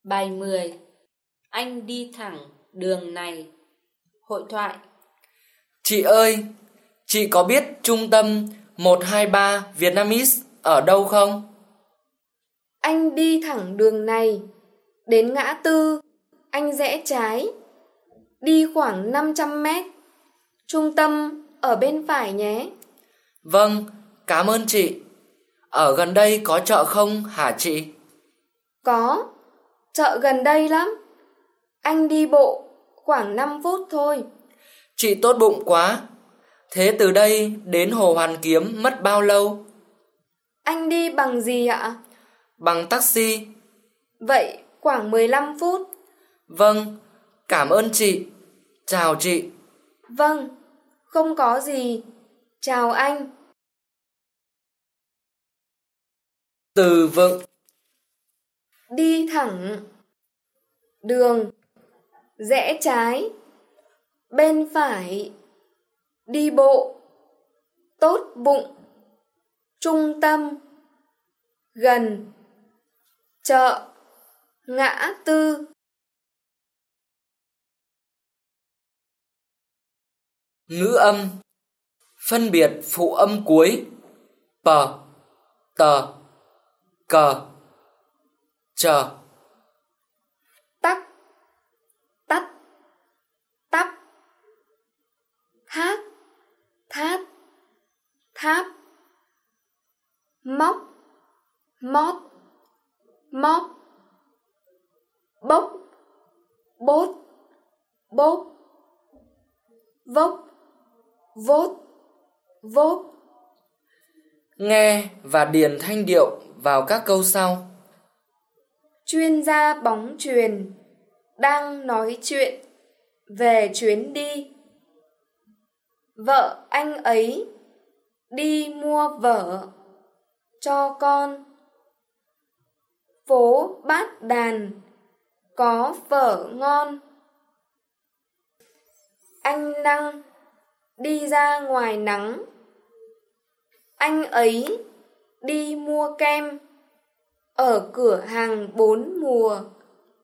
Bài 10. Anh đi thẳng đường này. Hội thoại. Chị ơi, chị có biết trung tâm 123 Vietnamese ở đâu không? Anh đi thẳng đường này, đến ngã tư, anh rẽ trái. Đi khoảng 500 mét, trung tâm ở bên phải nhé. Vâng, cảm ơn chị. Ở gần đây có chợ không hả chị? Có, chợ gần đây lắm. Anh đi bộ khoảng 5 phút thôi. Chị tốt bụng quá. Thế từ đây đến Hồ Hoàn Kiếm mất bao lâu? Anh đi bằng gì ạ? Bằng taxi. Vậy khoảng 15 phút. Vâng, cảm ơn chị. Chào chị. Vâng, không có gì. Chào anh. Từ vựng. Đi thẳng. Đường. Rẽ trái. Bên phải. Đi bộ. Tốt bụng. Trung tâm. Gần. Chợ. Ngã tư. Ngữ âm. Phân biệt phụ âm cuối. P, tờ, cờ, chờ. Tắc. Tắt. Tắp. Thác. Thát. Tháp. Móc. Mót. Móp. Bốc. Bốt. Bốp. Vốc. Vốt. Vốp. Nghe và điền thanh điệu vào các câu sau. Chuyên gia bóng chuyền đang nói chuyện về chuyến đi. Vợ anh ấy đi mua vở cho con. Phố Bát Đàn có phở ngon. Anh Năng đi ra ngoài nắng. Anh ấy đi mua kem ở cửa hàng 4 mùa.